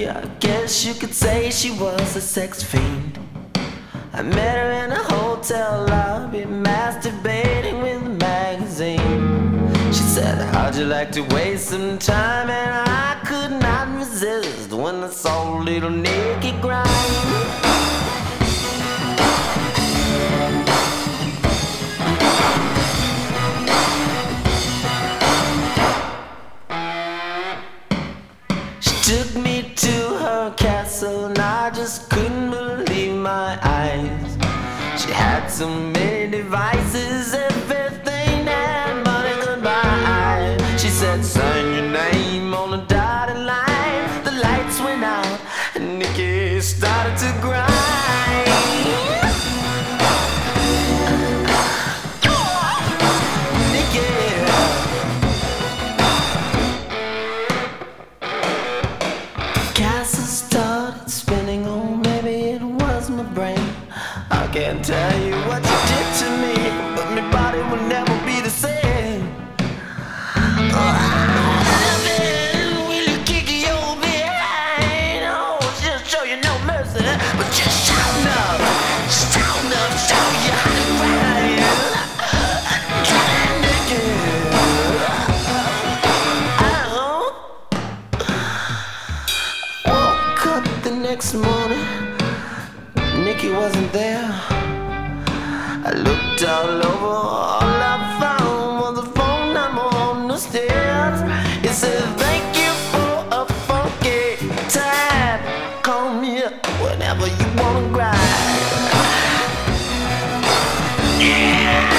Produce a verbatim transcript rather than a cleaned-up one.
I guess you could say she was a sex fiend. I met her in a hotel lobby, masturbating with a magazine. She said, how'd you like to waste some time? And I could not resist when I saw a little naked grind. Took me to her castle and I just couldn't believe my eyes. She had so many devices, everything that money could buy. She said, sign your name on the dotted line. The lights went out and Nikki started to grind. I can't tell you what you did to me, but my body will never be the same. Oh, I love it when you kick your behind. Oh, just show you no mercy, but just shout up, shout up, show you how to grind. Trying to get out. Woke up the next morning, Nikki wasn't there. I looked all over, all I found was a phone number on the stairs. It said, thank you for a funky time. Call me up whenever you wanna grind. Yeah.